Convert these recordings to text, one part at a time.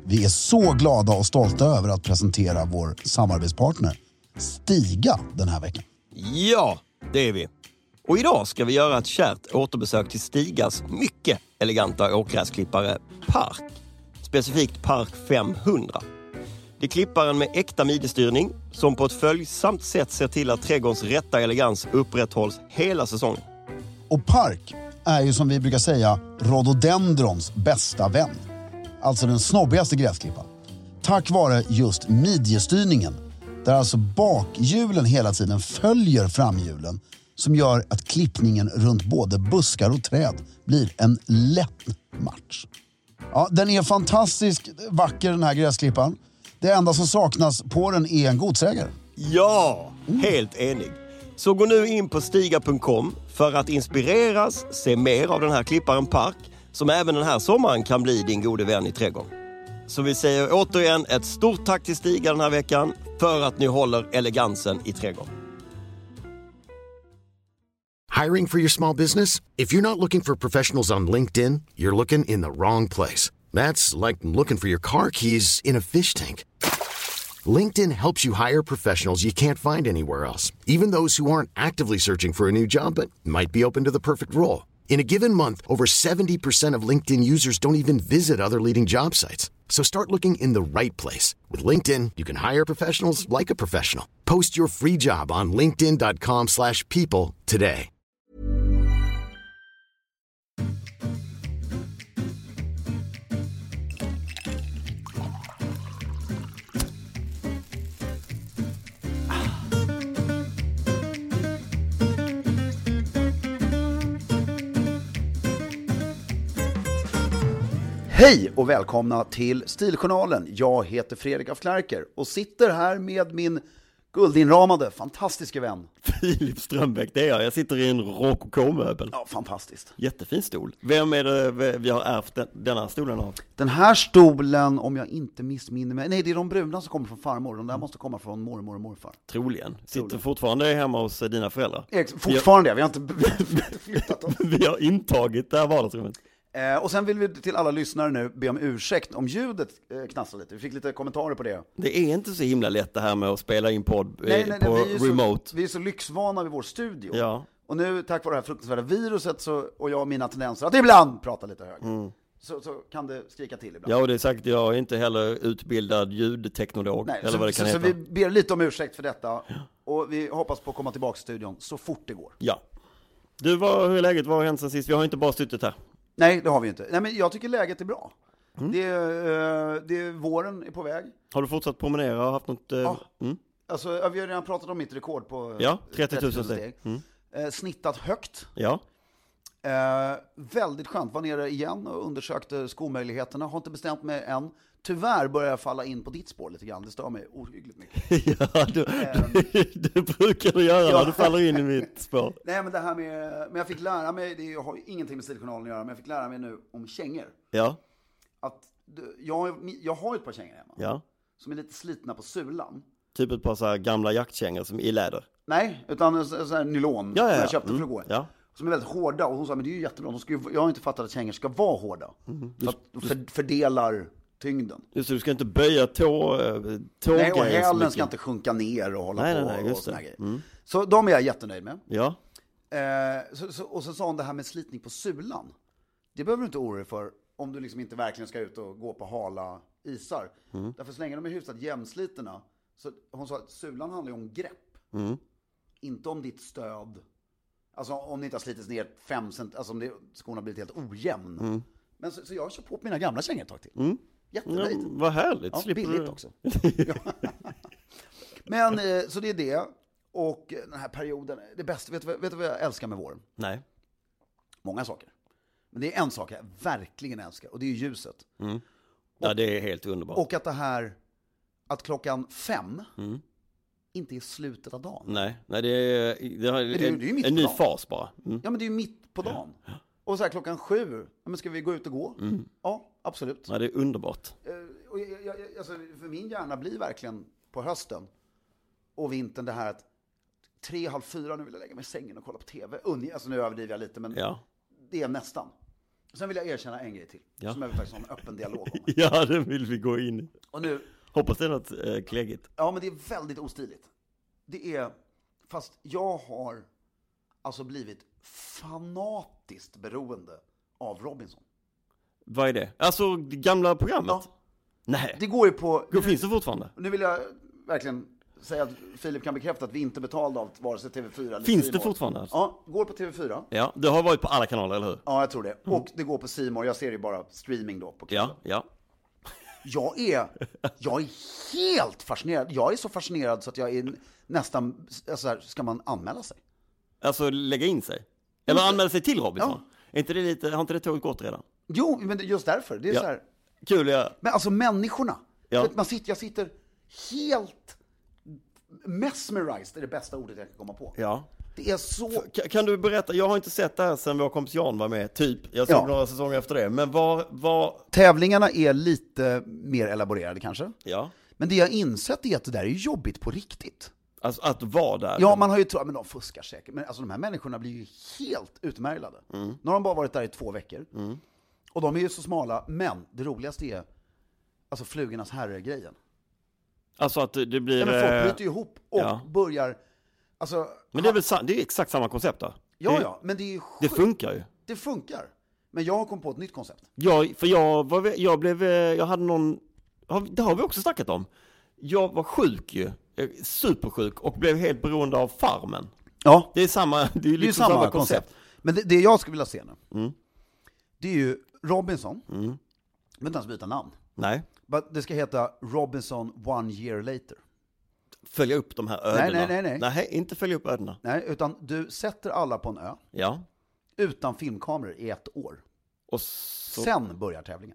Vi är så glada och stolta över att presentera vår samarbetspartner Stiga den här veckan. Ja, det är vi. Och idag ska vi göra ett kärt återbesök till Stigas mycket eleganta åkgräsklippare Park. Specifikt Park 500. Det är klipparen med äkta midjestyrning som på ett följsamt sätt ser till att trädgårdens rätta elegans upprätthålls hela säsongen. Och Park är ju som vi brukar säga rhododendrons bästa vän. Alltså den snobbigaste gräsklippan. Tack vare just midjestyrningen, där alltså bakhjulen hela tiden följer framhjulen, som gör att klippningen runt både buskar och träd blir en lätt match. Ja, den är fantastiskt vacker den här gräsklippan. Det enda som saknas på den är en godsägare. Ja, helt enig. Så gå nu in på stiga.com för att inspireras, se mer av den här klipparen Park, som även den här sommaren kan bli din gode vän i trädgården. Så vi säger återigen ett stort tack till Stiga den här veckan för att ni håller elegansen i trädgården. Hiring for your small business? If you're not looking for professionals on LinkedIn, you're looking in the wrong place. That's like looking for your car keys in a fish tank. LinkedIn helps you hire professionals you can't find anywhere else, even those who aren't actively searching for a new job but might be open to the perfect role. In a given month, over 70% of LinkedIn users don't even visit other leading job sites. So start looking in the right place. With LinkedIn, you can hire professionals like a professional. Post your free job on linkedin.com/people today. Hej och välkomna till Stiljournalen. Jag heter Fredrik af Klerker och sitter här med min guldinramade, fantastiska vän Filip Strömbäck, det är jag. Jag sitter i en rokoko-möbel. Ja, fantastiskt. Jättefin stol. Vem är det vi har ärvt denna stolen av? Den här stolen, om jag inte missminner mig, nej, det är de bruna som kommer från farmor. De där måste komma från mormor och morfar. Troligen. Sitter fortfarande hemma hos dina föräldrar? Fortfarande, vi har inte flyttat dem. Vi har intagit det här vardagsrummet. Och sen vill vi till alla lyssnare nu be om ursäkt om ljudet knastrar lite. Vi fick lite kommentarer på det. Det är inte så himla lätt det här med att spela in podd på remote. Vi är så lyxvana vid vår studio. Ja. Och nu, tack vare det här fruktansvärda viruset och jag och mina tendenser att ibland prata lite högre. Så kan det skrika till ibland. Ja, och det är sagt, jag är inte heller utbildad ljudteknolog. Nej, eller vad det kan heta. Så vi ber lite om ursäkt för detta. Ja. Och vi hoppas på att komma tillbaka till studion så fort det går. Ja. Du, hur är läget? Vad har hänt sen sist? Vi har inte bara suttit här. Nej, det har vi inte. Nej, men jag tycker läget är bra. Våren är på väg. Har du fortsatt promenera och haft något... Ja. Alltså, vi har redan pratat om mitt rekord på 30 000 steg. Snittat högt. Ja. Väldigt skönt. Var nere igen och undersökte skomöjligheterna. Har inte bestämt mig än. Tyvärr börjar jag falla in på ditt spår lite grann. Det stör mig ohyggligt mycket. Ja, du brukar du göra när du faller in i mitt spår. Nej, men det här med... Men jag fick lära mig, det har ju ingenting med Stiljournalen att göra, men jag fick lära mig nu om kängor. Ja. Att jag har ett par kängor hemma. Ja. Som är lite slitna på sulan. Typ ett par så här gamla jaktkängor som i läder. Nej, utan så här nylon. Ja. Jag köpte för att gå. Ja. Som är väldigt hårda. Och hon sa, men det är ju jättebra. Jag har inte fattat att kängor ska vara hårda. För att de fördelar tyngden. Just det, du ska inte böja tågrejen. Nej, och hälen ska inte sjunka ner och hålla på och såna grejer. Så de är jag jättenöjd med. Ja. Och så sa hon det här med slitning på sulan. Det behöver du inte oroa dig för om du liksom inte verkligen ska ut och gå på hala isar. Därför så länge de är hyfsat jämnslitna. Så hon sa att sulan handlar ju om grepp. Inte om ditt stöd. Alltså om det inte har slitits ner 5 cent, alltså om skorna har blivit helt ojämn. Men så jag kör på mina gamla kängor ett tag till. Jättenöjd. Ja, vad härligt. Ja, billigt också. Men så det är det. Och den här perioden, det bästa, vet du vad jag älskar med våren? Nej. Många saker. Men det är en sak jag verkligen älskar, och det är ljuset. Ja, det är helt underbart. Och att det här, att 5:00 inte är slutet av dagen. Nej, det är en ny fas bara. Ja, men det är ju mitt på dagen. Och så här 7:00, men ska vi gå ut och gå? Ja, absolut. Ja, det är underbart. Och alltså, för min hjärna blir verkligen på hösten och vintern det här att 3:30 nu vill jag lägga mig i sängen och kolla på tv. Alltså nu överdriver jag lite, men det är nästan. Sen vill jag erkänna en grej till. Som jag vill faktiskt ha en öppen dialog om. Ja, det vill vi gå in i. Och nu, hoppas det är något kläggigt. Ja, men det är väldigt ostiligt. Det är, fast jag har alltså blivit fanatiskt beroende av Robinson. Vad är det? Alltså, det gamla programmet? Ja. Nej. Det går ju på... Finns det fortfarande? Nu vill jag verkligen säga att Filip kan bekräfta att vi inte betalade av vare sig TV4 eller Finns C-more. det fortfarande? Alltså? Ja, går på TV4. Ja, det har varit på alla kanaler, eller hur? Ja, jag tror det. Och det går på C-more. Jag ser det bara streaming då på kvällen. Ja. Jag är helt fascinerad. Jag är så fascinerad så att jag är nästan, så här, ska man anmäla sig? Alltså lägga in sig? Eller anmäla sig till Robinson? Ja. Är inte det lite, har inte det tåget gått redan? Jo, men just därför. Det är så här. Kul, ja. Men alltså människorna. Ja. Jag sitter helt mesmerized, är det bästa ordet jag kan komma på. Ja. Det är så... Kan du berätta, jag har inte sett det här sen vår kompis Jan var med, typ. Jag såg några säsonger efter det. Men Tävlingarna är lite mer elaborerade kanske. Ja. Men det jag har insett är att det där är jobbigt på riktigt. Alltså att vara där. Ja, man har ju trott, men de fuskar säkert. Men alltså de här människorna blir ju helt utmärglade. Nu har de bara varit där i 2 veckor. Och de är ju så smala, men det roligaste är alltså flugornas herre-grejen. Alltså att det blir... Ja, men folk bryter ju ihop och börjar... Alltså, men det är väl det är exakt samma koncept då? Ja, men det är ju det funkar ju. Det funkar. Men jag har kommit på ett nytt koncept. Ja, för jag hade någon... Det har vi också snackat om. Jag var sjuk ju. Supersjuk och blev helt beroende av Farmen. Ja. Det är liksom samma koncept. Men det jag skulle vilja se nu, det är ju Robinson. Jag vill inte ens byta namn. Nej. Det ska heta Robinson 1 year later. Följa upp de här ödena. Nej. Nej, inte följa upp ödena. Nej, utan du sätter alla på en ö. Ja. Utan filmkameror i 1 år. Och så... Sen börjar tävlingen.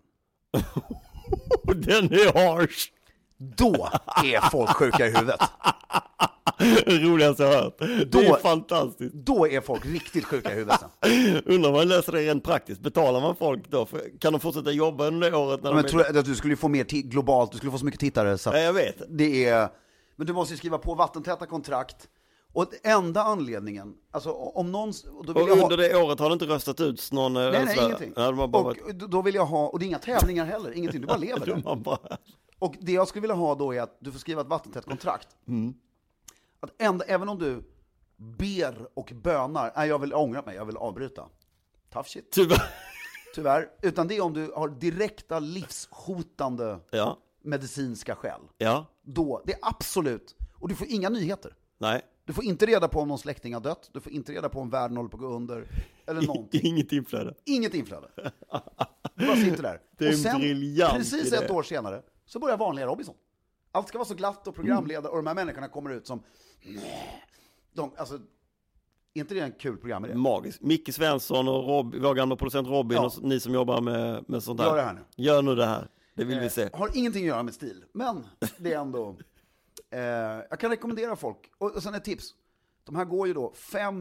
Den är harsh. Då är folk sjuka i huvudet. Roligaste jag hört. Det är fantastiskt. Då är folk riktigt sjuka i huvudet. Undrar man löser det rent praktiskt. Betalar man folk då? Kan de fortsätta jobba under det året? Men tror jag att du skulle få mer globalt. Du skulle få så mycket tittare. Så jag vet. Det är... Men du måste ju skriva på vattentäta kontrakt. Och enda anledningen, alltså om någon... Och under det året har det inte röstat ut någon... Nej, ingenting. Ja, och då vill jag ha... Och det är inga tävlingar heller, ingenting. Du bara lever där. Och det jag skulle vilja ha då är att du får skriva ett vattentätt kontrakt. Att även om du ber och bönar, nej jag vill ångra mig, jag vill avbryta. Tough shit. Tyvärr. Utan det är om du har direkta livshotande medicinska skäl. Ja. Då, det är absolut. Och du får inga nyheter. Nej. Du får inte reda på om någon släkting har dött. Du får inte reda på om världen håller på att gå under. Eller någonting. Inget inflöde. Du bara sitter där. Det är och sen, briljant precis ett år senare, så börjar vanliga Robinson. Allt ska vara så glatt och programledare. Och de här människorna kommer ut som... Alltså... Är inte det en kul program? Magiskt. Micke Svensson och vår gamla producent Robin och ni som jobbar med sånt där. Gör det här nu. Gör nu det här. Det vill vi se. Har ingenting att göra med stil. Men det är ändå... jag kan rekommendera folk. Och sen ett tips. De här går ju då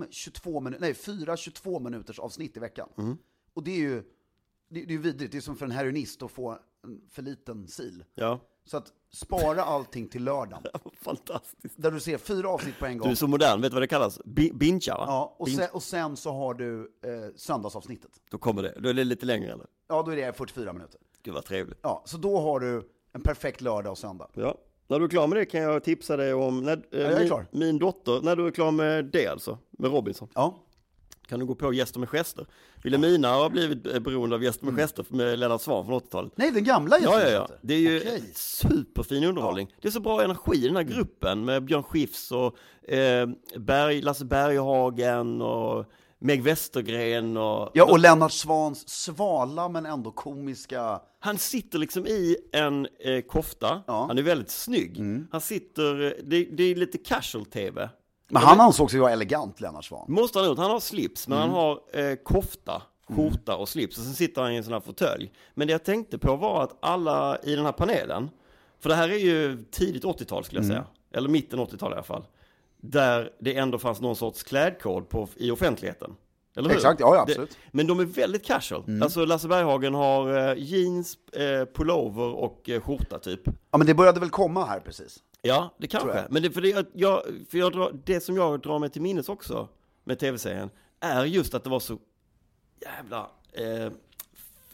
4 22 minuters avsnitt i veckan. Och det är ju det är vidrigt. Det är som för en heroinist att få en för liten sil. Ja. Så att spara allting till lördagen. Fantastiskt. Där du ser 4 avsnitt på en gång. Du är så modern, vet du vad det kallas? Bincha, va? Ja, och sen så har du söndagsavsnittet. Då kommer det. Då är det lite längre, eller? Ja, då är det 44 minuter. Gud vad trevligt. Ja, så då har du en perfekt lördag och söndag. Ja. När du är klar med det kan jag tipsa dig om min dotter, när du är klar med det alltså, med Robinson. Ja. Kan du gå på Gäster med gester. Wilhelmina har blivit beroende av Gäster med gester med Lennart Swahn från 80-talet. Nej, den gamla Gäster med gester. Det är ju superfin underhållning. Ja. Det är så bra energi i den här gruppen med Björn Skifs och Lasse Berghagen och Meg Westergren och Lennart Swahns svala men ändå komiska. Han sitter liksom i en kofta. Ja. Han är väldigt snygg. Han sitter, det är lite casual tv. Men han ansåg sig vara elegant, Lennart Swahn. Måste han ut. Han har slips, men han har kofta, skjorta och slips. Och sen sitter han i en sån här fåtölj. Men det jag tänkte på var att alla i den här panelen, för det här är ju tidigt 80-tal skulle jag säga. Eller mitten 80-tal i alla fall. Där det ändå fanns någon sorts klädkod i offentligheten. Eller hur? Exakt, ja absolut. Men de är väldigt casual. Alltså Lasse Berghagen har jeans, pullover och skjorta typ. Ja, men det började väl komma här precis. Ja, det kanske. Men det som jag drar mig till minnes också med tv-serien är just att det var så jävla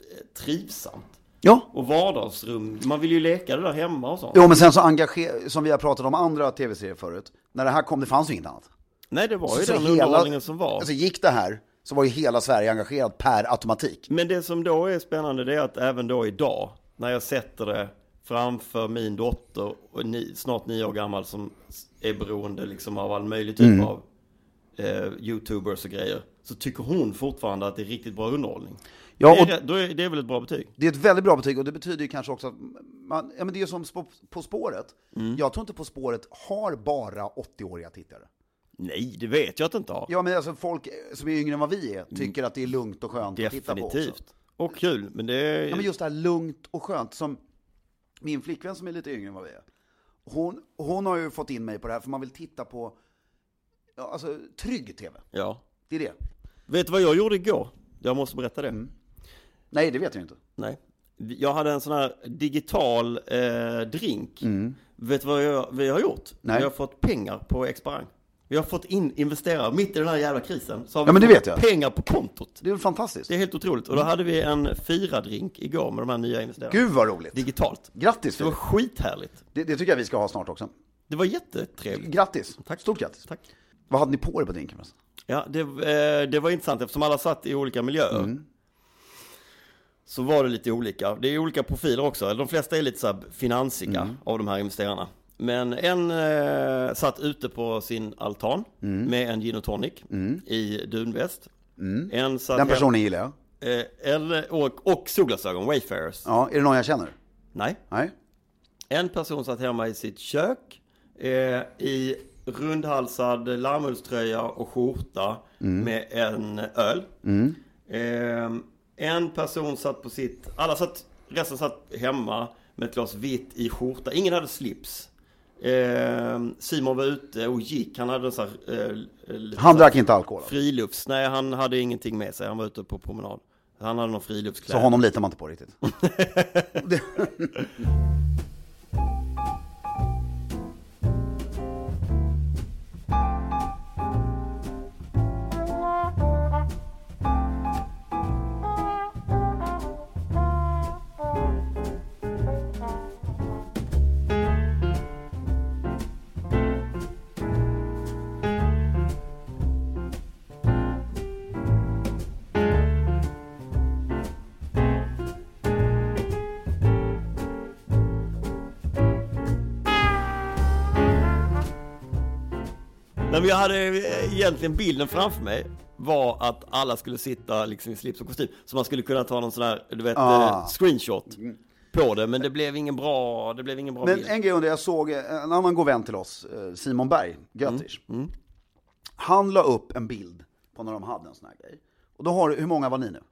trivsamt. Ja. Och vardagsrum, man vill ju leka det där hemma och sånt. Jo, men sen så som vi har pratat om andra tv-serier förut. När det här kom, det fanns ju inget annat. Nej, det var ju Så den hela, underhållningen som var. Alltså gick det här, så var ju hela Sverige engagerat per automatik. Men det som då är spännande, det är att även då idag, när jag sätter det framför min dotter, och snart 9 år gammal, som är beroende liksom av all möjlig typ av YouTubers och grejer, så tycker hon fortfarande att det är riktigt bra underhållning. Ja, Det är väl ett bra betyg? Det är ett väldigt bra betyg, och det betyder ju kanske också att men det är som På spåret. Jag tror inte På spåret har bara 80-åriga tittare. Nej, det vet jag att det inte har. Ja, men alltså folk som är yngre än vad vi är tycker att det är lugnt och skönt att titta på också. Definitivt. Och kul, men det är... Ja, men just det här lugnt och skönt, som min flickvän som är lite yngre än vad vi är. Hon har ju fått in mig på det här, för man vill titta på alltså trygg tv. Ja. Det är det. Vet du vad jag gjorde igår? Jag måste berätta det. Nej, det vet jag inte. Nej. Jag hade en sån här digital drink. Vet du vad vi har gjort? Nej. Vi har fått pengar på Exparang. Vi har fått investera mitt i den här jävla krisen. Så har Ja, men vi det fått vet jag. pengar på kontot. Det är väl fantastiskt. Det är helt otroligt. Och då hade vi en 4-drink igår med de här nya investerarna. Gud vad roligt. Digitalt. Grattis. Det var skithärligt. Det tycker jag vi ska ha snart också. Det var jättetrevligt. Grattis. Tack. Stort grattis. Tack. Vad hade ni på er på drinken? Ja, det var intressant eftersom alla satt i olika miljöer. Så var det lite olika. Det är olika profiler också. De flesta är lite så här finansiga av de här investerarna. Men en satt ute på sin altan med en gin och tonic i dunväst. En satt Den personen gillar jag. Och solglasögon, Wayfarers. Ja, är det någon jag känner? Nej. Nej. En person satt hemma i sitt kök i rundhalsad larmullströja och skjorta med en öl. En person satt på resten satt hemma med ett glas vitt i skjorta. Ingen hade slips. Simon var ute och gick. Han hade så här, Han drack inte alkohol? Frilufts. Nej, han hade ingenting med sig. Han var ute på promenad. Han hade någon friluftskläder. Så honom litar man inte på riktigt. Men jag hade egentligen bilden framför mig var att alla skulle sitta liksom i slips och kostym. Så man skulle kunna ta någon sån här, du vet, screenshot på det. Men det blev ingen bra bild. Men en grej under jag såg en annan god vän till oss, Simon Berg, Götters. Han la upp en bild på när de hade en sån här grej. Och då hur många var ni nu?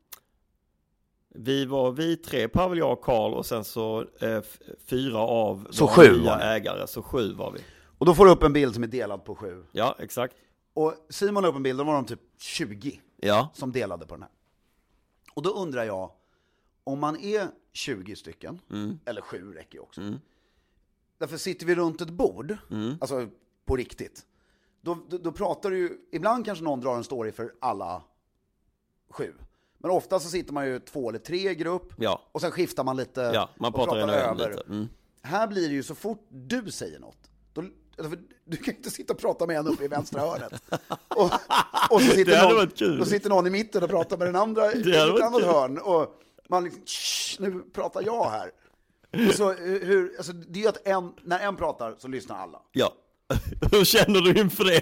Vi 3, Pavel, jag och Carl, och sen så 4 av så de nya ägare. Så 7 var vi. Och då får du upp en bild som är delad på 7. Ja, exakt. Och Simon la upp en bild, då var de typ 20 ja. som delade på den här. Och då undrar jag, om man är 20 stycken, eller 7 räcker också. Därför sitter vi runt ett bord, alltså på riktigt. Då pratar du ju, ibland kanske någon drar en story för alla 7. Men ofta så sitter man ju 2 eller 3 i grupp, och sen skiftar man lite. Ja, man pratar över. Lite. Här blir det ju så fort du säger något. Du kan inte sitta och prata med en uppe i vänstra hörnet. Och så sitter någon i mitten och pratar med den andra i ett annat hörn. Och man liksom, nu pratar jag här. Så alltså, det är ju att när en pratar så lyssnar alla. Ja, hur känner du inför det?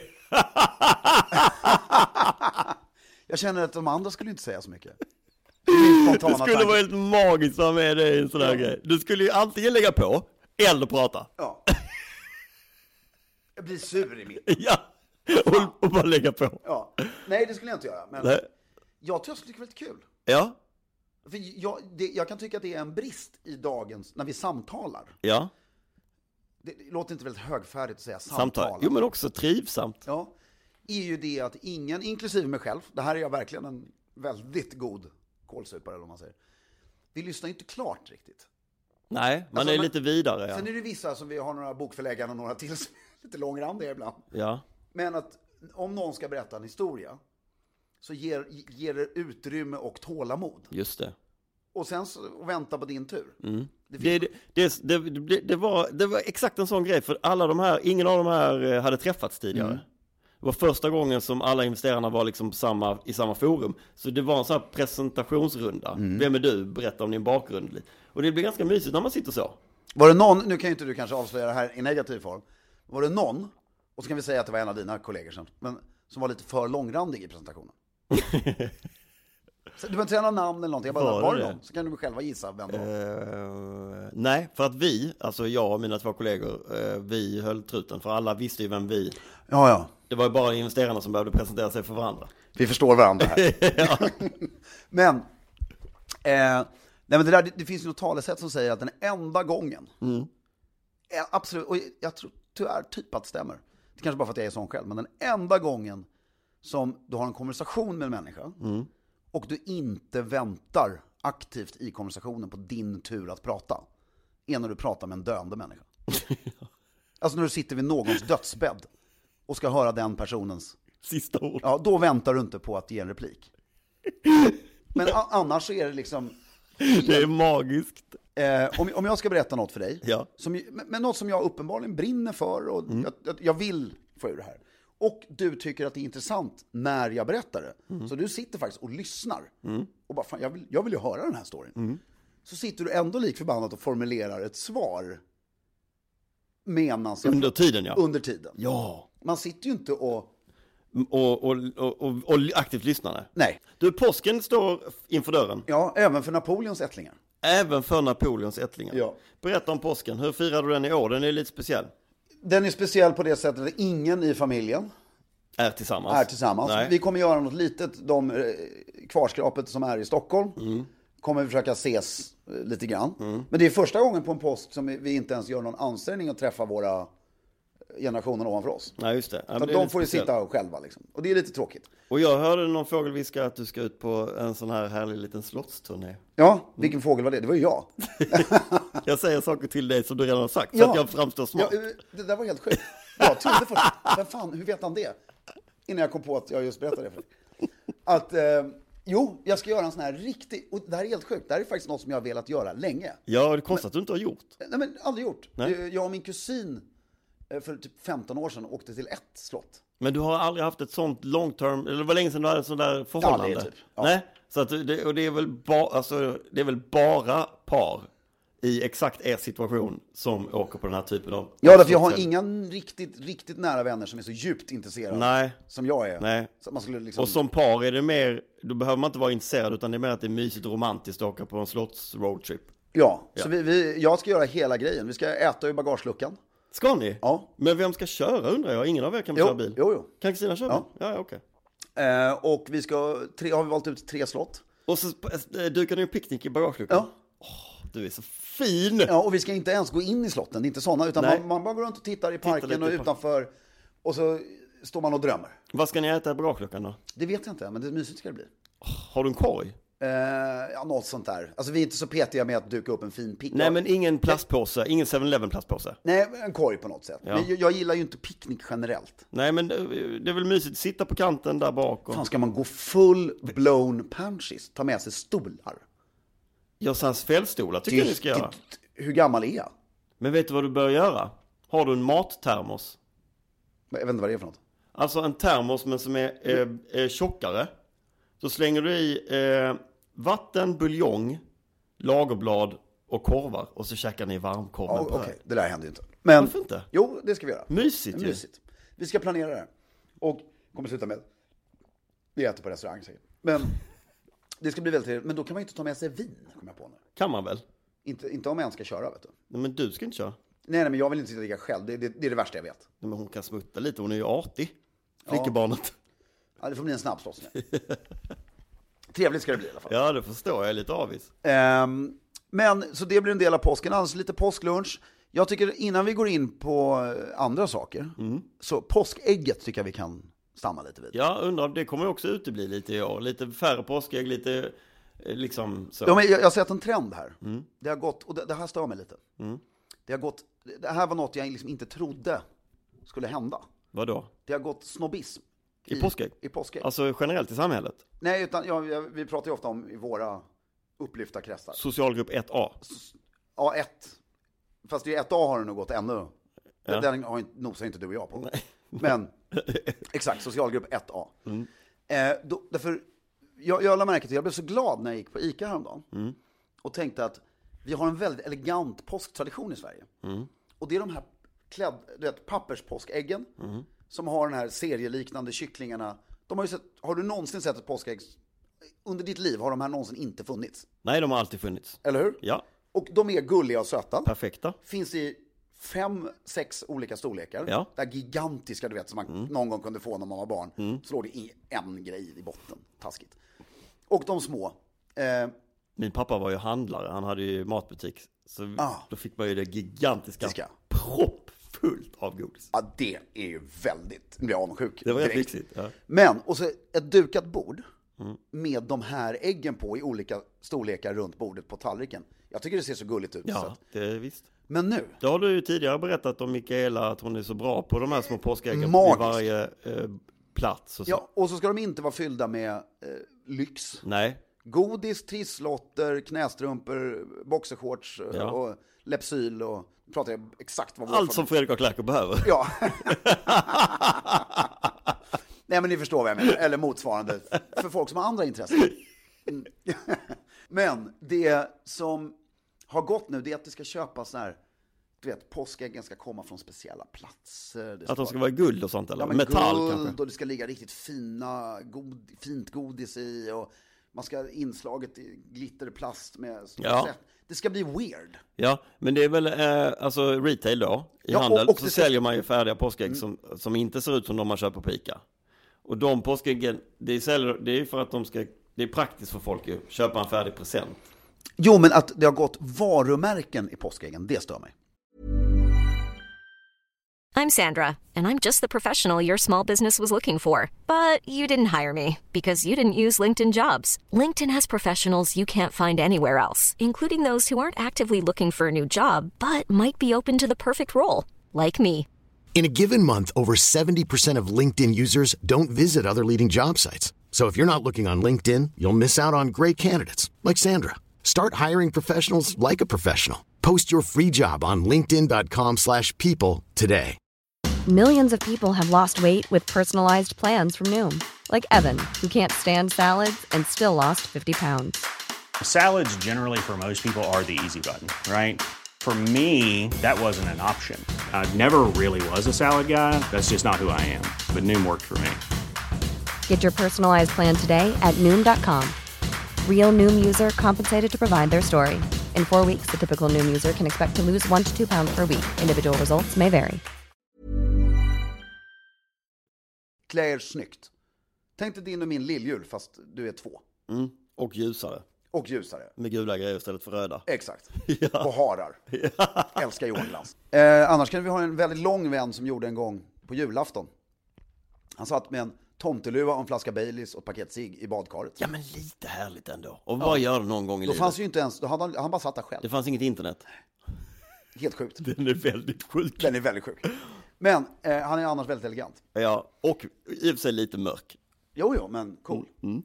Jag känner att de andra skulle inte säga så mycket. Det skulle vara helt magiskt att med dig i en sån här grej. Du skulle ju antingen lägga på eller prata. Ja. Jag blir sur i mitt. Ja, och bara lägga på. Ja. Nej, det skulle jag inte göra. Men jag tror det är väldigt kul. Ja. För jag kan tycka att det är en brist i dagens, när vi samtalar. Ja. Det låter inte väldigt högfärdigt att säga samtal. Jo, men också trivsamt. Ja. Är ju det att ingen, inklusive mig själv, det här är jag verkligen en väldigt god kålsupare, eller vad man säger. Vi lyssnar inte klart riktigt. Nej, man är lite vidare. Sen är det vissa som vi har några bokförläggare och några till lite långrandiga ibland. Ja. Men att om någon ska berätta en historia så ger det utrymme och tålamod. Just det. Och sen vänta på din tur. Det var exakt en sån grej. För ingen av de här hade träffats tidigare. Det var första gången som alla investerarna var liksom i samma forum. Så det var en sån här presentationsrunda. Vem är du? Berätta om din bakgrund. Och det blir ganska mysigt när man sitter så. Var det någon, nu kan ju inte du kanske avslöja det här i negativ form. Var det någon, och så kan vi säga att det var en av dina kollegor sen, men som var lite för långrandig i presentationen? Du behöver inte säga några namn eller någonting. Jag bara, var det någon? Så kan du själva gissa vem det var. Nej, för att jag och mina 2 kollegor, vi höll truten. För alla visste ju vem vi... Ja. Det var ju bara investerarna som behövde presentera sig för varandra. Vi förstår varandra här. Men det finns ju något talesätt som säger att den enda gången, absolut, och jag tror tyvärr typ att det stämmer. Det kanske bara för att jag är sån själv, men den enda gången som du har en konversation med en människa och du inte väntar aktivt i konversationen på din tur att prata, är när du pratar med en döende människa. Alltså när du sitter vid någons dödsbädd och ska höra den personens sista ord. Ja, då väntar du inte på att ge en replik. Men annars så är det liksom... Det är magiskt. Om jag ska berätta något för dig, men något som jag uppenbarligen brinner för och jag vill få ur det här. Och du tycker att det är intressant när jag berättar det. Så du sitter faktiskt och lyssnar. Och bara, fan, jag vill ju höra den här storyn. Så sitter du ändå lik förbannat och formulerar ett svar. Under tiden, ja. Under tiden. Ja. Man sitter ju inte och aktivt lyssnar. Nej. Du, påsken står inför dörren. Ja, även för Napoleons ättlingar. Ja. Berätta om påsken. Hur firar du den i år? Den är lite speciell. Den är speciell på det sättet att ingen i familjen är tillsammans. Nej. Vi kommer göra något litet. De kvarskrapet som är i Stockholm kommer vi försöka ses lite grann. Men det är första gången på en påsk som vi inte ens gör någon ansträngning att träffa våra generationer ovanför oss. Ja, just det. Ja, så de får ju sitta själva liksom. Och det är lite tråkigt. Och jag hörde någon fågel viska att du ska ut på en sån här härlig liten slottsturné. Ja, vilken fågel var det? Det var ju jag. Jag säger saker till dig som du redan har sagt. Så att jag framstår smart. Ja, det där var helt sjukt. Jag trodde först, men fan, hur vet han det? Innan jag kom på att jag just berättade det för dig. Att, jag ska göra en sån här riktig, och det här är helt sjukt. Det här är faktiskt något som jag har velat göra länge. Ja, det är konstigt att du inte har gjort. Nej, men aldrig gjort. Nej. Jag och min kusin för typ 15 år sedan åkte till ett slott. Men du har aldrig haft ett sånt long term, eller det var länge sedan du hade ett sånt där förhållande? Ja, det är typ. Ja. Nej, så att det är väl bara par i exakt er situation som åker på den här typen av... Ja, därför jag har inga riktigt nära vänner som är så djupt intresserade som jag är. Nej. Så man skulle liksom... Och som par är det mer, då behöver man inte vara intresserad, utan det är mer att det är mysigt och romantiskt att åka på en slotts-roadtrip. Ja, så jag ska göra hela grejen. Vi ska äta i bagageluckan. Ska ni? Ja. Men vem ska köra, undrar jag? Ingen av er kan köra bil? Jo. Kan Kristina köra bil? Ja, okej. Och vi har vi valt ut 3 slott. Och så dukar ni en picknick i bagageluckan? Ja. Du är så fin! Ja, och vi ska inte ens gå in i slotten, det är inte sådana, utan man bara går runt och tittar i parken och utanför, och så står man och drömmer. Vad ska ni äta i bagageluckan då? Det vet jag inte, men det är mysigt ska det bli. Har du en korg? Ja, något sånt där. Alltså vi är inte så petiga med att duka upp en fin picknick. Nej, men ingen plastpåse, ingen 7-Eleven plastpåse. Nej, en korg på något sätt. Ja. Men jag gillar ju inte picknick generellt. Nej, men det är väl mysigt att sitta på kanten där bak. Fan, ska man gå full-blown panschis? Ta med sig stolar? Ja, så här fällstolar tycker jag ni ska göra. Hur gammal är jag? Men vet du vad du bör göra? Har du en mattermos? Jag vet inte vad det är för något. Alltså en termos men som är tjockare. Så slänger du i vatten, buljong, lagerblad och korvar. Och så käkar ni varmkorv med bröd. Okej, det där händer ju inte. Men, varför inte? Jo, det ska vi göra. Mysigt. Vi ska planera det. Och kommer sluta med vi äter på restaurang säkert. Men det ska bli väldigt trevligt. Men då kan man ju inte ta med sig vin, kommer jag på nu. Kan man väl? Inte om jag ska köra, vet du. Nej, men du ska inte köra. Nej, men jag vill inte sitta och dricka själv. Det är det värsta jag vet. Nej, men hon kan smutta lite, hon är ju artig. Flickebarnet. Ja, det får bli en snabbslåss nu. Trevligt ska det bli i alla fall. Ja, det förstår jag. Är lite avis. Men, så det blir en del av påsken. Alltså lite påsklunch. Jag tycker innan vi går in på andra saker, så påskägget tycker jag vi kan stanna lite vid. Ja, undrar, det kommer också utebli lite i år. Lite färre påskägg, lite liksom så. Ja, men jag har sett en trend här. Det har gått, och det här stör mig lite. Det här var något jag liksom inte trodde skulle hända. Vadå? Det har gått snobbism. I påskägg? I påskägg. Alltså generellt i samhället? Nej, utan vi pratar ju ofta om i våra upplyfta krästar. Socialgrupp 1A. Ja, 1. Fast det är 1A har det nog gått ännu. Ja. Den nosar inte du och jag på. Nej. Men, exakt, socialgrupp 1A. Därför, jag lade märke till, jag blev så glad när jag gick på ICA häromdagen. Och tänkte att vi har en väldigt elegant påsktradition i Sverige. Och det är de här papperspåskäggen som har den här serieliknande kycklingarna. De har ju har du någonsin sett ett påskägg under ditt liv? Har de här någonsin inte funnits? Nej, de har alltid funnits. Eller hur? Ja. Och de är gulliga och söta. Perfekta. Finns i 5-6 olika storlekar. Ja. Det här gigantiska, du vet, som man någon gång kunde få när man var barn. Så låg det i en grej i botten. Taskigt. Och de små. Min pappa var ju handlare. Han hade ju matbutik. Så då fick man ju det gigantiska proppfullt av godis. Ja, det är ju väldigt... Nu blir jag avundsjuk. Det var helt viktigt. Ja. Men, och så ett dukat bord med de här äggen på i olika storlekar runt bordet på tallriken. Jag tycker det ser så gulligt ut. Ja, det är visst. Men nu... Då har du ju tidigare berättat om Mikaela, att hon är så bra på de här små påskäggen Magiskt. I varje plats. Och så. Ja, och så ska de inte vara fyllda med lyx. Nej. Godis, trisslotter, knästrumpor, boxershorts och Lepsyl och... Pratar jag exakt vad... Allt som Fredrik och Klerker behöver. Ja. Nej, men ni förstår vad jag menar. Eller motsvarande för folk som har andra intressen. Men det som har gått nu, det är att det ska köpas så här, du vet, påskäggen ska komma från speciella platser. Att de ska vara guld och sånt, eller? Ja, men metall guld, kanske. och det ska ligga riktigt fint godis i, och man ska inslaget i glitterplast med sätt. Det ska bli weird. Ja, men det är väl alltså retail då. I handel och så säljer man ju färdiga påskägg som inte ser ut som de man köper på ICA. Och de påskäggen, det är för att det är praktiskt för folk att köpa en färdig present. Jo, men att det har gått varumärken i påskäggen, det stör mig. I'm Sandra, and I'm just the professional your small business was looking for. But you didn't hire me because you didn't use LinkedIn Jobs. LinkedIn has professionals you can't find anywhere else, including those who aren't actively looking for a new job, but might be open to the perfect role, like me. In a given month, over 70% of LinkedIn users don't visit other leading job sites. So if you're not looking on LinkedIn, you'll miss out on great candidates like Sandra. Start hiring professionals like a professional. Post your free job on linkedin.com/people today. Millions of people have lost weight with personalized plans from Noom. Like Evan, who can't stand salads and still lost 50 pounds. Salads generally for most people are the easy button, right? For me, that wasn't an option. I never really was a salad guy. That's just not who I am. But Noom worked for me. Get your personalized plan today at Noom.com. Real Noom user compensated to provide their story. In 4 weeks, the typical Noom user can expect to lose 1 to 2 pounds per week. Individual results may vary. Klä er snyggt. Tänk dig din och min lilljul, fast du är 2. Och ljusare. Och ljusare. Med gula grejer istället för röda. Exakt. Ja. Och harar. Älskar Johan Glans. Annars kan vi ha en väldigt lång vän som gjorde en gång på julafton. Han satt med en tomteluva och en flaska Baileys och ett paket cigg i badkaret. Ja, men lite härligt ändå. Och vad gör det någon gång i då livet? Fanns ju inte ens, då hade han bara satt där själv. Det fanns inget internet. Helt sjukt. Den är väldigt sjuk. Den är väldigt sjuk. Men han är annars väldigt elegant. Ja, och i och för sig lite mörk. Jo, men cool.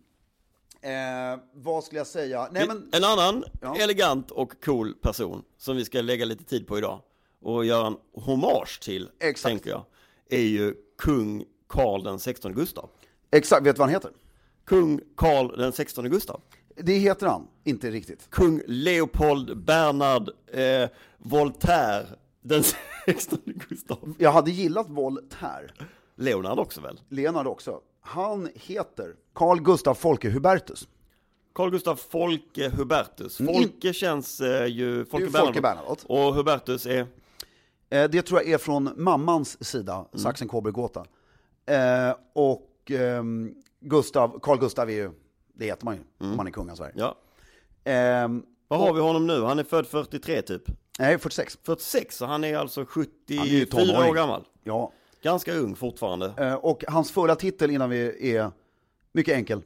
Vad skulle jag säga? Nej, men... En annan elegant och cool person som vi ska lägga lite tid på idag och göra en hommage till, tänker jag, är ju kung Carl den 16 Gustav. Exakt, vet du vad han heter? Kung Carl den 16 Gustav. Det heter han, inte riktigt. Kung Leopold Bernhard Voltaire den 16 Gustav. Jag hade gillat Voltaire. Leonard också väl? Leonard också. Han heter Carl Gustaf Folke Hubertus. Carl Gustaf Folke Hubertus. Folke känns ju... Folke Bernadotte. Och Hubertus är... Det tror jag är från mammans sida, Saxen Coburg-Gotha. Och Carl Gustaf är ju... Det heter man ju om man är kung av Sverige. Ja. Vad har vi honom nu? Han är född 43 typ. Nej, 46. 46, så han är alltså 74 år gammal. Ja. Ganska ung fortfarande. Och hans fulla titel innan vi är mycket enkel.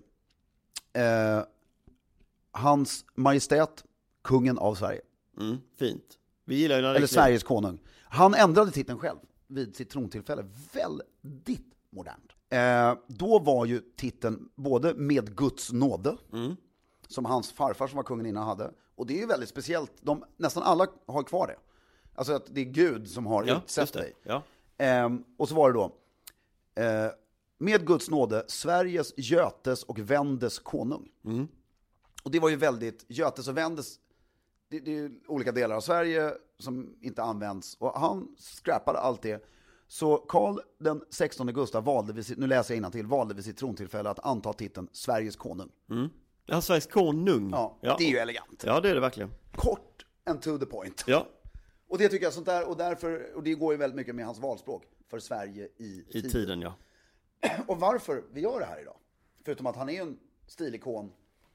Hans majestät, kungen av Sverige. Fint. Vi gillar ju eller Sveriges konung. Han ändrade titeln själv vid sitt trontillfälle. Väldigt modernt. Då var ju titeln både med Guds nåde som hans farfar som var kungen innan hade. Och det är ju väldigt speciellt. Nästan alla har kvar det. Alltså att det är Gud som har utsett dig. Ja. Och så var det då. Med Guds nåde, Sveriges, Götes och Vendes konung. Mm. Och det var ju väldigt, Götes och Vendes, det är olika delar av Sverige som inte används. Och han skräpade allt det. Så Karl den 16 Gustav valde vid sitt trontillfälle att anta titeln Sveriges konung. Mm. Ja, Sveriges konung. Ja, det är ju elegant. Ja, det är det verkligen. Kort and to the point. Ja. Och det tycker jag sånt där, och det går ju väldigt mycket med hans valspråk för Sverige i tiden, ja. Och varför vi gör det här idag, förutom att han är en stilikon.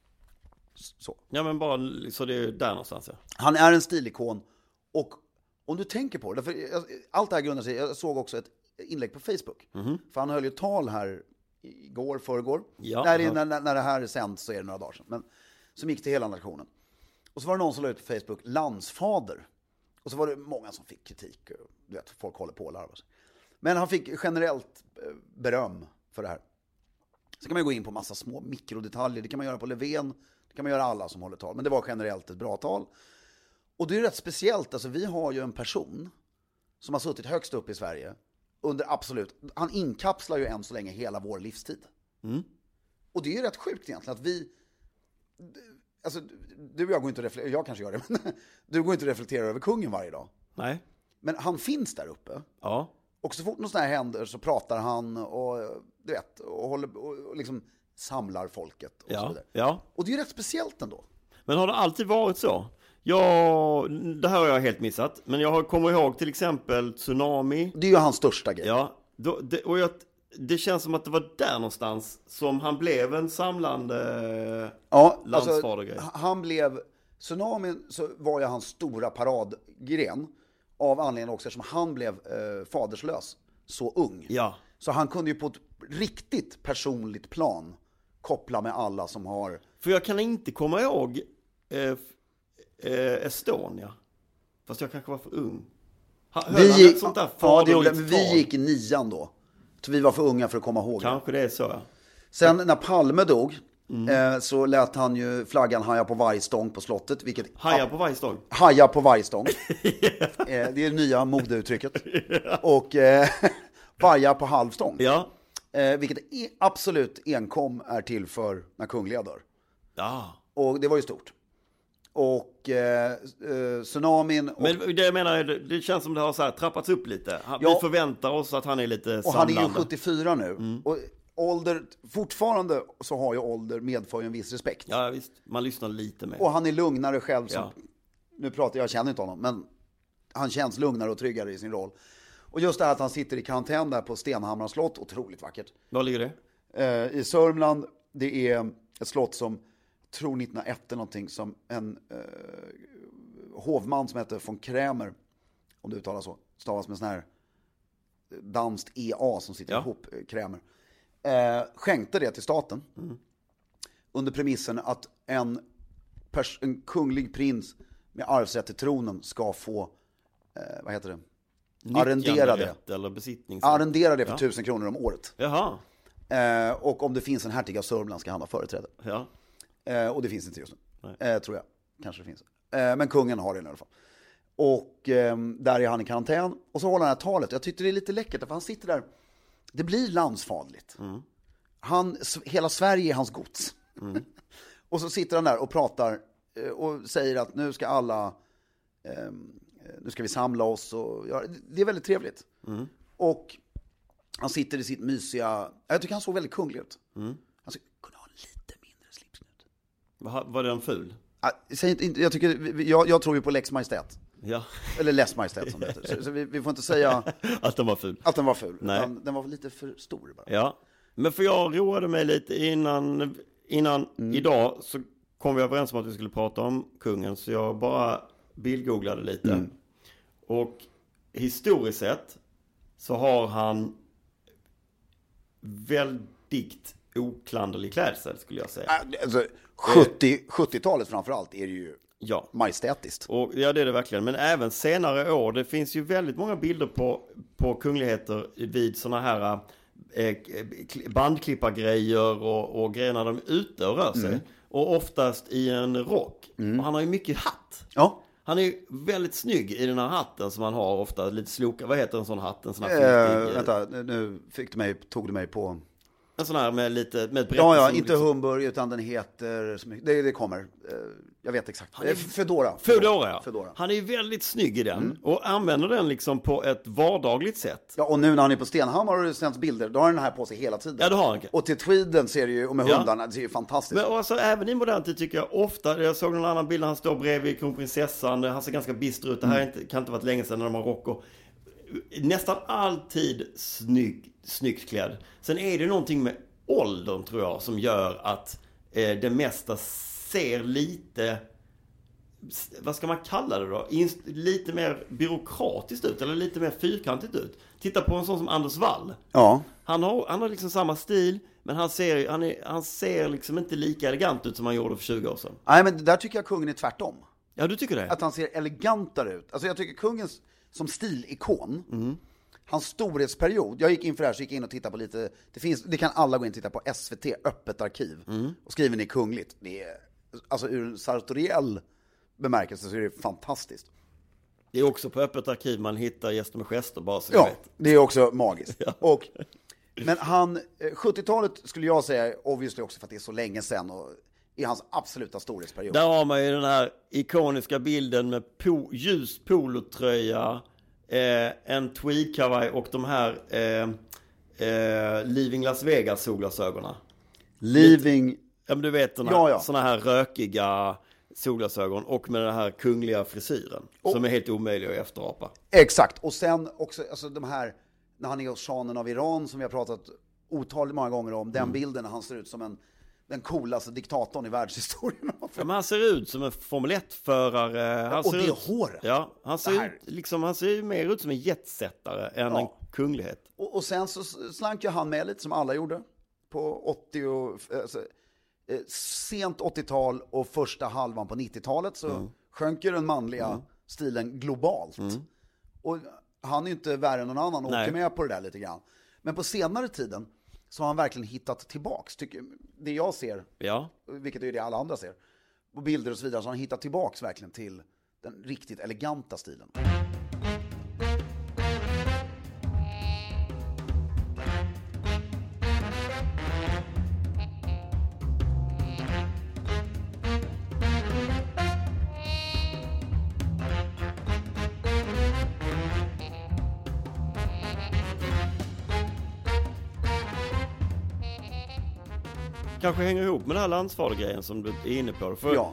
Så. Ja, men bara så det är där någonstans. Ja. Han är en stilikon, och om du tänker på det, för allt det här grundar sig, jag såg också ett inlägg på Facebook. För han höll ju tal här förrgår. Ja, när det här sänds så är det några dagar sedan. Men som gick till hela nationen. Och så var det någon som la ut på Facebook, landsfader. Och så var det många som fick kritik. Du vet, folk håller på och larvar sig. Men han fick generellt beröm för det här. Så kan man ju gå in på massa små mikrodetaljer. Det kan man göra på Löfven. Det kan man göra alla som håller tal. Men det var generellt ett bra tal. Och det är rätt speciellt. Alltså, vi har ju en person som har suttit högst upp i Sverige under absolut... Han inkapslar ju än så länge hela vår livstid. Mm. Och det är ju rätt sjukt egentligen att vi... Alltså, du och jag går inte att reflektera... Jag kanske gör det, men du går inte att reflektera över kungen varje dag. Nej. Men han finns där uppe. Ja. Och så fort något sånt här händer så pratar han och, du vet, och liksom samlar folket och så vidare. Ja. Och det är ju rätt speciellt ändå. Men har det alltid varit så? Det här har jag helt missat. Men jag kommer ihåg till exempel tsunami. Det är ju hans största grej. Ja, det känns som att det var där någonstans som han blev en samlande landsfadergrej. Alltså, han blev... Tsunamin så var ju hans stora paradgren. Av anledning också eftersom han blev faderslös så ung. Ja. Så han kunde ju på ett riktigt personligt plan koppla med alla som har... För jag kan inte komma ihåg Estonia. Fast jag kanske var för ung. Vi gick i 9:an då. Så vi var för unga för att komma ihåg. Kanske det är så, ja. Sen när Palme dog så lät han ju flaggan haja på varje stång på slottet. Haja på varje stång? Haja på varje stång. Det är det nya modeuttrycket. Och vaja på halv stång. Ja. Vilket absolut enkom är till för när kungliga dör. Ja. Och det var ju stort. Och tsunamin... Men det jag menar, det känns som det har så här trappats upp lite. Vi förväntar oss att han är lite samlande. Och han är ju 74 nu. Och ålder, fortfarande så har ju ålder medför ju en viss respekt. Ja visst, man lyssnar lite mer. Och han är lugnare själv som, nu pratar jag känner inte honom, men han känns lugnare och tryggare i sin roll. Och just det här att han sitter i karantän där på Stenhammar slott, otroligt vackert. Var ligger det? I Sörmland, det är ett slott som tror 1901 eller någonting, som en hovman som heter von Krämer, om du uttalar så, stavas med sån här danskt EA som sitter ihop, Krämer. Skänkte det till staten under premissen att en kunglig prins med arvsrätt till tronen ska få vad heter det? Arrendera det. Eller besittning. Arrendera det för 1000 kronor om året. Jaha. Och om det finns en hertig av Sörmland ska han ha företräde. Ja. Och det finns inte just nu. Tror jag. Kanske det finns. Men kungen har det i alla fall. Och där är han i karantän. Och så håller han det här talet. Jag tyckte det är lite läckert. För han sitter där. Det blir landsfadligt. Hela Sverige är hans gods. Och så sitter han där och pratar. Och säger att nu ska alla... nu ska vi samla oss. Och det är väldigt trevligt. Och han sitter i sitt mysiga... Jag tycker han såg väldigt kunglig ut. Han skulle kunna ha lite mindre slipsknut. Var den ful? Jag tror ju på Lex Majestät. Ja. Eller Less Majestät som det heter. Så vi får inte säga att den var ful. Att den var ful. Nej. Den var lite för stor bara. Ja. Men för jag roade mig lite innan idag så kom vi överens om att vi skulle prata om kungen. Så jag bara bildgooglade lite. Och historiskt sett så har han väldigt oklanderlig klädsel skulle jag säga. Alltså, 70-talet framförallt är det ju majestätiskt. Och, ja, det är det verkligen. Men även senare år, det finns ju väldigt många bilder på kungligheter vid såna här bandklippargrejer och grejer när de är ute och rör sig. Och oftast i en rock. Och han har ju mycket hatt. Ja. Han är ju väldigt snygg i den här hatten som han har ofta. Lite sloka. Vad heter en sån hatt? En sån här Vänta, nu tog du mig på... En sån här med ett brett. Ja, inte Humburg, utan den heter... Det kommer. Jag vet exakt. Fedora, ja. Fedora. Han är ju väldigt snygg i den. Och använder den liksom på ett vardagligt sätt. Ja, och nu när han är på Stenhammar och det sänds bilder, då har han den här på sig hela tiden. Ja, det har han. Och till tweeden ser det ju, och med hundarna, det ser ju fantastiskt. Men alltså, även i modern tid tycker jag ofta, jag såg någon annan bild, han står bredvid kronprinsessan, han ser ganska bister ut. Det här kan inte varit länge sedan när de har rock och nästan alltid snyggt klädd. Sen är det någonting med åldern, tror jag, som gör att det mesta ser lite, vad ska man kalla det då? Lite mer byråkratiskt ut, eller lite mer fyrkantigt ut. Titta på en sån som Anders Wall. Ja. Han har liksom samma stil, men han ser liksom inte lika elegant ut som han gjorde för 20 år sedan. Nej, men där tycker jag kungen är tvärtom. Ja, du tycker det? Att han ser elegantare ut. Alltså jag tycker kungen som stilikon, hans storhetsperiod, jag gick in för det här så gick in och tittade på lite, det kan alla gå in och titta på SVT, öppet arkiv, och skriver ni kungligt. Det är, alltså ur en sartoriell bemärkelse så är det fantastiskt. Det är också på öppet arkiv man hittar gäster med gester, bara så ja, vet. Det är också magiskt. Ja. Men 70-talet skulle jag säga, obviously också för att det är så länge sedan, och i hans absoluta storhetsperiod. Där har man ju den här ikoniska bilden med ljus polotröja, en tweedkavaj och de här Leaving Las Vegas solglasögonen. Leaving... Ja, men du vet såna här rökiga solglasögon och med den här kungliga frisyren som är helt omöjlig att efterapa. Exakt, och sen också alltså de här, när han är hos shanen av Iran som vi har pratat otaligt många gånger om, den bilden när han ser ut som den coolaste diktatorn i världshistorien. Ja, men han ser ut som en Formel 1-förare. Och det håret. Ja, han ser ju mer ut som en jetsättare än en kunglighet. Och sen så slank ju han med lite som alla gjorde på 80 och sent 80-tal och första halvan på 90-talet så sjönk ju den manliga stilen globalt. Och han är ju inte värre än någon annan och åker med på det där lite grann. Men på senare tiden så har han verkligen hittat tillbaks, det jag ser, vilket är det alla andra ser, på bilder och så vidare, så har han hittat tillbaks verkligen till den riktigt eleganta stilen. Kanske hänger ihop med den här landsfadergrejen som du är inne på. För,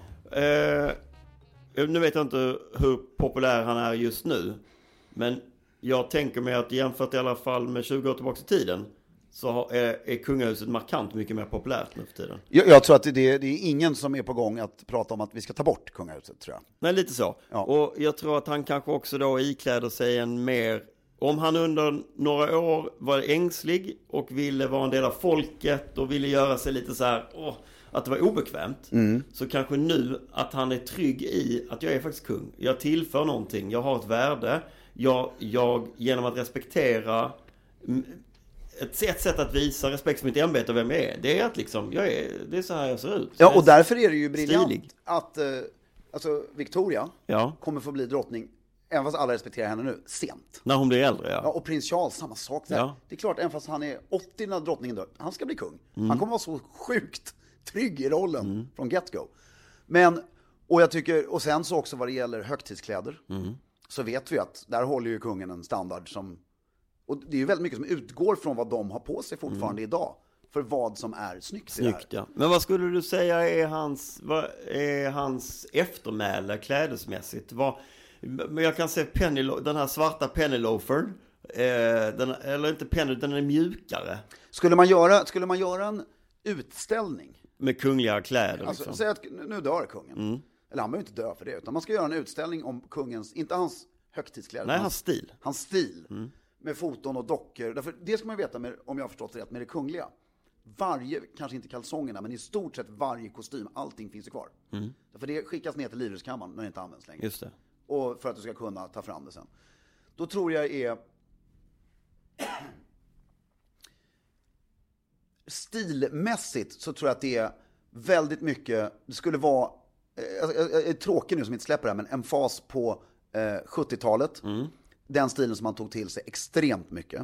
nu vet jag inte hur populär han är just nu. Men jag tänker mig att jämfört i alla fall med 20 år tillbaka i tiden så är kungahuset markant mycket mer populärt nu för tiden. Jag tror att det är ingen som är på gång att prata om att vi ska ta bort kungahuset, tror jag. Nej, lite så. Ja. Och jag tror att han kanske också då ikläder sig en mer... Om han under några år var ängslig och ville vara en del av folket och ville göra sig lite så här, att det var obekvämt, så kanske nu att han är trygg i att jag är faktiskt kung. Jag tillför någonting, jag har ett värde. Jag genom att respektera ett sätt att visa respekt för mitt ämbete och vem jag är, det är att liksom, det är så här jag ser ut. Ja, och därför är det ju briljant stilig. Att alltså Victoria kommer få bli drottning, även fast alla respekterar henne nu, sent. När hon blir äldre, ja. Och prins Charles, samma sak. Ja. Det är klart, även fast han är 80 när drottningen dör, han ska bli kung. Han kommer vara så sjukt trygg i rollen från get-go. Men, och jag tycker, och sen så också vad det gäller högtidskläder, så vet vi att där håller ju kungen en standard som, och det är ju väldigt mycket som utgår från vad de har på sig fortfarande idag. För vad som är snyggt i det här. Ja. Men vad skulle du säga är hans eftermäle klädesmässigt? Men jag kan se den här svarta pennyloafern, eller inte penny, den är mjukare. Skulle man göra en utställning med kungliga kläder alltså, liksom. Säg att nu dör kungen. Eller han behöver inte dö för det, utan man ska göra en utställning om kungens, inte hans högtidskläder. Nej, hans stil. Hans stil. Med foton och dockor. Därför, det ska man veta, om jag har förstått det rätt, med det kungliga. Kanske inte kalsongerna, men i stort sett varje kostym, allting finns ju kvar. Därför det skickas ner till livrustkammaren när det inte används längre. Just det. Och för att du ska kunna ta fram det sen. Då tror jag är stilmässigt så tror jag att det är väldigt mycket, det skulle vara, jag är tråkig nu som inte släpper det här, men en fas på 70-talet. Den stilen som man tog till sig extremt mycket.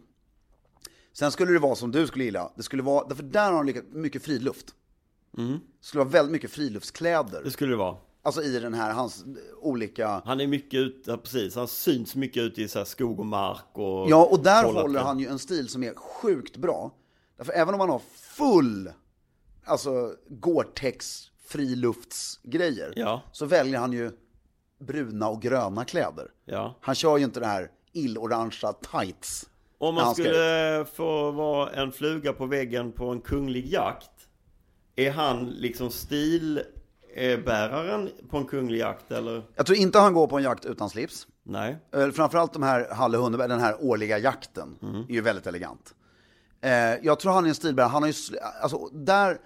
Sen skulle det vara som du skulle gilla. Det skulle vara, därför där har de mycket friluft. Det skulle vara väldigt mycket friluftskläder. Det skulle det vara. Alltså i den här, hans olika... Han är mycket ute, ja, precis. Han syns mycket ute i så här skog och mark. Och ja, och där håller han ju en stil som är sjukt bra. Därför även om man har full, alltså Gore-Tex friluftsgrejer, så väljer han ju bruna och gröna kläder. Ja. Han kör ju inte det här illorangea tights. Om man skulle få vara en fluga på väggen på en kunglig jakt, är han liksom stilbäraren på en kunglig jakt, eller? Jag tror inte han går på en jakt utan slips. Nej. Framförallt de här Halle Hundeberg, den här årliga jakten är ju väldigt elegant. Jag tror han är en stilbärare. Han har ju, alltså där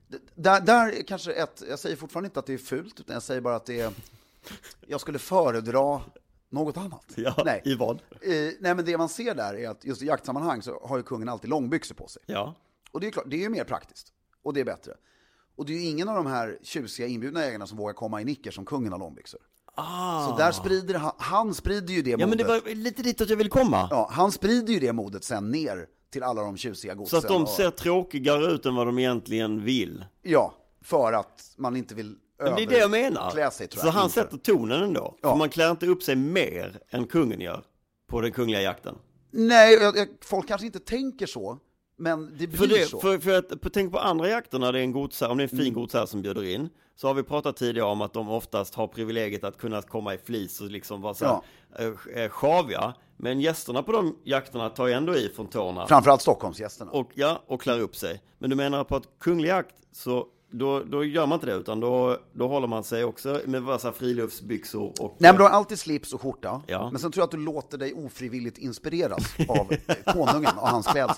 är kanske jag säger fortfarande inte att det är fult, utan jag säger bara att det är, jag skulle föredra något annat. Ja, nej. I vad? Nej, men det man ser där är att just i jaktsammanhang så har ju kungen alltid långbyxor på sig. Ja. Och det är klart, det är ju mer praktiskt. Och det är bättre. Och det är ju ingen av de här tjusiga inbjudna jägarna som vågar komma i nicker som kungen har långbyxor. Så där sprider han sprider ju det modet. Ja, men det var lite dit att jag vill komma. Ja, han sprider ju det modet sen ner till alla de tjusiga godsen. Så att de ser tråkigare ut än vad de egentligen vill. Ja, för att man inte vill. Men det är det jag menar. Sig, så han sätter tonen ändå. Ja. För man klär inte upp sig mer än kungen gör på den kungliga jakten. Nej, folk kanske inte tänker så. Men det blir så. För att tänk på andra jakter när det är en godsherre, om det är en fin godsherre som bjuder in, så har vi pratat tidigare om att de oftast har privilegiet att kunna komma i flis och liksom vara så här, sjaviga. Men gästerna på de jakterna tar ju ändå i från tårna. Framförallt Stockholmsgästerna. Och klär upp sig. Men du menar på att kunglig jakt, så då gör man inte det, utan då håller man sig också med vassa friluftsbyxor och... Nej, men du har alltid slips och skjorta. Ja. Men sen tror jag att du låter dig ofrivilligt inspireras av konungen och hans klädsel.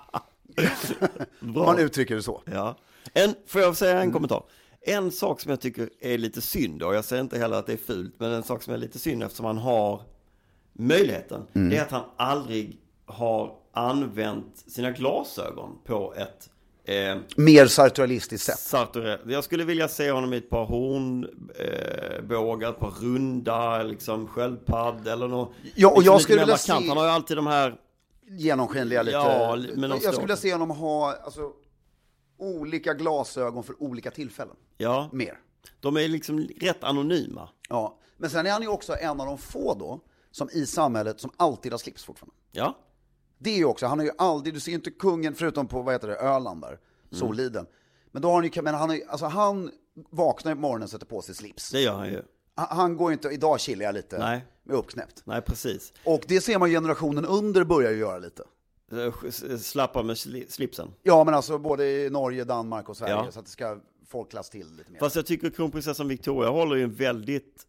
Man uttrycker det så. Ja. Får jag säga en kommentar? En sak som jag tycker är lite synd, och jag säger inte heller att det är fult, men en sak som är lite synd eftersom han har möjligheten, det är att han aldrig har använt sina glasögon på ett mer sartorialistiskt sätt. Jag skulle vilja se honom i ett par hornbågar, ett par runda liksom sköldpadd eller något. Ja, och jag skulle vilja se, han har ju alltid de här genomskinliga lite. Ja, men jag skulle vilja se honom ha olika glasögon för olika tillfällen. Ja. Mer. De är liksom rätt anonyma. Ja, men sen är han ju också en av de få då som i samhället som alltid har slips fortfarande. Ja. Det är ju också, han har ju aldrig, du ser ju inte kungen förutom på, Öland där, Soliden. Men då har han ju, men han han vaknar på morgonen och sätter på sig slips. Det gör han ju. Han går ju inte, idag chillar jag lite. Nej. Med uppknäppt. Nej, precis. Och det ser man generationen under börjar ju göra lite. Slappa med slipsen. Ja, men alltså både i Norge, Danmark och Sverige, så att det ska folkklass till lite mer. Fast jag tycker kronprinsessan Victoria håller ju en väldigt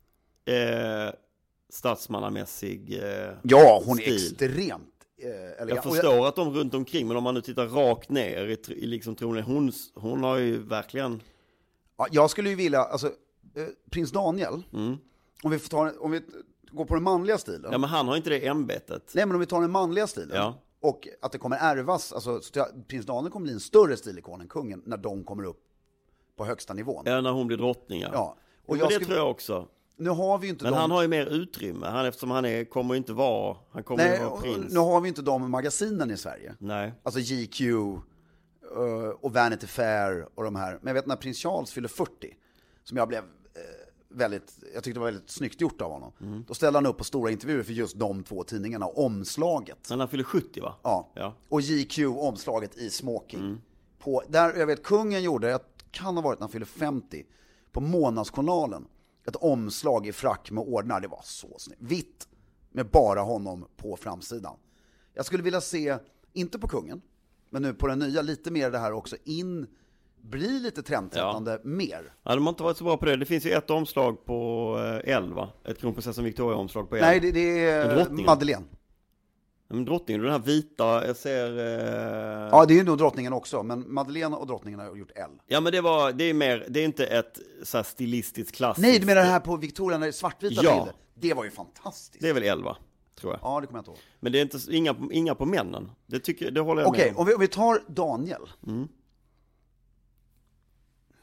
statsmannamässig ja, hon stil. Är extremt jag förstår att de runt omkring, men om man nu tittar rakt ner i liksom tronen, hon har ju verkligen... Ja, jag skulle ju vilja, prins Daniel, om vi går på den manliga stilen. Ja, men han har inte det ämbetet. Nej, men om vi tar den manliga stilen, och att det kommer ärvas, prins Daniel kommer bli en större stilikon än kungen när de kommer upp på högsta nivån. Ja, när hon blir drottning. Ja. Och det tror jag också. Nu har vi inte han har ju mer utrymme, eftersom han kommer inte vara, han kommer ju vara prins. Nu har vi inte de magasinen i Sverige. Nej. Alltså GQ och Vanity Fair och de här. Men jag vet när prins Charles fyllde 40, som jag blev jag tyckte det var väldigt snyggt gjort av honom. Då ställde han upp på stora intervjuer för just de två tidningarna, omslaget. Men han fyllde 70, va? Ja. Och GQ, omslaget i smoking. Där jag vet kungen gjorde, jag kan ha varit när han fyllde 50, på Månadsjournalen. Ett omslag i frack med ordnar, det var så snyggt. Vitt med bara honom på framsidan. Jag skulle vilja se, inte på kungen, men nu på den nya, lite mer det här också, bli lite trendsättande mer. Ja, de har inte varit så bra på det. Det finns ju ett omslag på L, ett kronprinsessan Victoria-omslag på L. Nej, det är Madeleine. Men drottningen, den här vita, jag ser... Ja, det är ju nog drottningen också, men Madeleine och drottningen har gjort L. Ja, men det är inte ett så här stilistiskt klassiskt... Nej, du menar det här på Victoria när det är svartvita bilder. Det var ju fantastiskt. Det är väl 11, tror jag. Ja, det kommer jag inte ihåg. Men det är inte inga på männen. Det håller jag med om. Okej, om vi tar Daniel.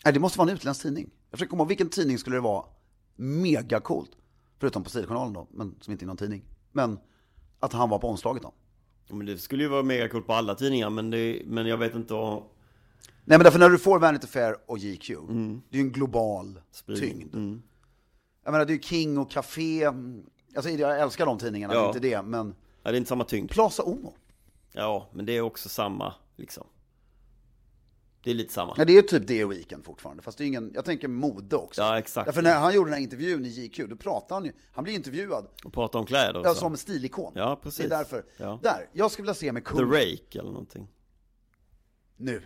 Nej, det måste vara en utländsk tidning. Jag försöker komma ihåg vilken tidning skulle det vara mega coolt. Förutom på Stilkanalen då, men som inte är någon tidning. Men att han var på omslaget då. Men det skulle ju vara mega coolt på alla tidningar, men jag vet inte vad... Nej, men därför när du får Vanity Fair och GQ, det är ju en global tyngd. Jag menar, det är ju King och Café. Alltså, jag älskar de tidningarna, det är inte det, men... Ja, det är inte samma tyngd. Plaza Omo. Ja, men det är också samma, liksom. Det är lite samma. Ja, det är typ det Weekend fortfarande. Fast det är ingen, jag tänker mode också. Ja, exakt. Därför när han gjorde den här intervjun i GQ, då pratade han ju, han blir intervjuad. Och pratar om kläder och ja, så. som stilikon. Ja, precis. Det är därför. Ja. Där, jag skulle vilja se med kung. The Rake eller någonting. Nu.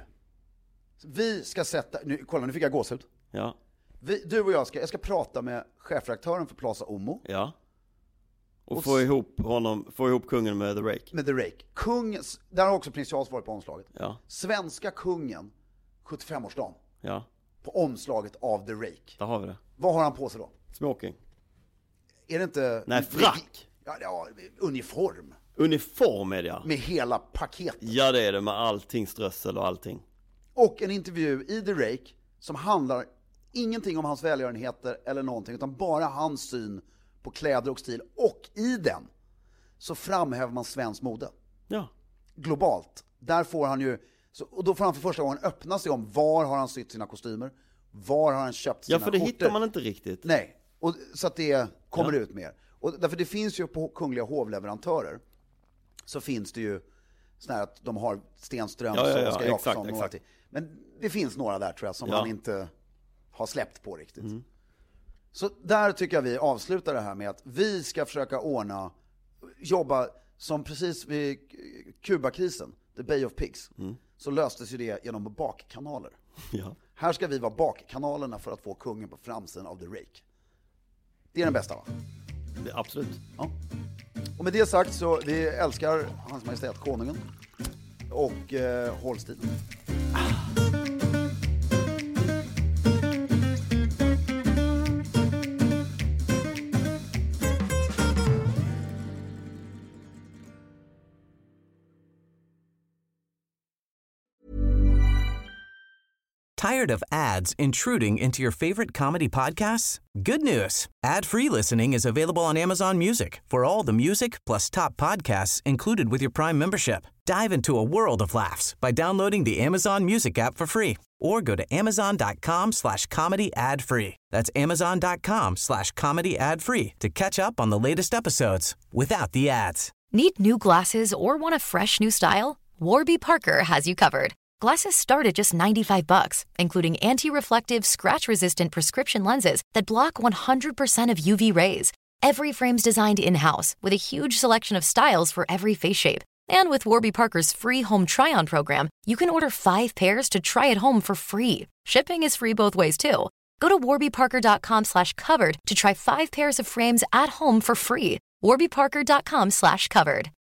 Vi ska sätta, nu, kolla nu fick jag gåshud. Ja. Du och jag ska prata med chefredaktören för Plaza Omo. Ja. Och få ihop kungen med The Rake. Med The Rake. Där har också prins Charles varit på omslaget. Ja. Svenska kungen, 75-årsdagen. Ja. På omslaget av The Rake. Där har vi det. Vad har han på sig då? Smoking. Är det inte... Nej, frack. Ja, uniform. Uniform är det, ja. Med hela paketet. Ja, det är det, med allting, strössel och allting. Och en intervju i The Rake som handlar ingenting om hans välgörenheter eller någonting, utan bara hans syn på kläder och stil. Och i den så framhäver man svensk mode. Ja. Globalt. Där får han ju, och då får han för första gången öppna sig om var har han sytt sina kostymer, var har han köpt sina skjortor. Ja, för det skjortor. hittar man inte riktigt. Nej, och så att det kommer ut mer. Och därför det finns ju på kungliga hovleverantörer så finns det ju sån här att de har Stenströms och Oskar Jakobsson. Exakt. Men det finns några där tror jag som man inte har släppt på riktigt. Så där tycker jag vi avslutar det här med att vi ska försöka jobba som precis vid Kubakrisen, The Bay of Pigs, så löstes ju det genom bakkanaler. Ja. Här ska vi vara bakkanalerna för att få kungen på framsidan av The Rake. Det är den bästa, va? Absolut. Ja. Och med det sagt så vi älskar Hans Majestät Konungen och håll stilen. Tired of ads intruding into your favorite comedy podcasts? Good news. Ad-free listening is available on Amazon Music for all the music plus top podcasts included with your Prime membership. Dive into a world of laughs by downloading the Amazon Music app for free or go to amazon.com/comedy ad-free. That's amazon.com/comedy ad-free to catch up on the latest episodes without the ads. Need new glasses or want a fresh new style? Warby Parker has you covered. Glasses start at just $95, including anti-reflective, scratch-resistant prescription lenses that block 100% of UV rays. Every frame's designed in-house with a huge selection of styles for every face shape. And with Warby Parker's free home try-on program, you can order 5 pairs to try at home for free. Shipping is free both ways, too. Go to warbyparker.com/covered to try 5 pairs of frames at home for free. warbyparker.com/covered.